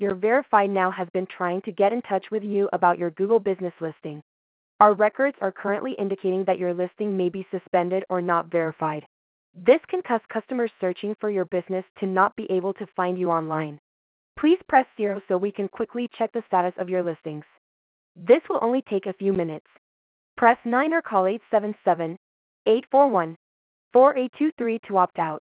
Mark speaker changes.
Speaker 1: Your Verified Now has been trying to get in touch with you about your Google business listing. Our records are currently indicating that your listing may be suspended or not verified. This can cause customers searching for your business to not be able to find you online. Please press 0 so we can quickly check the status of your listings. This will only take a few minutes. Press 9 or call 877-841-4823 to opt out.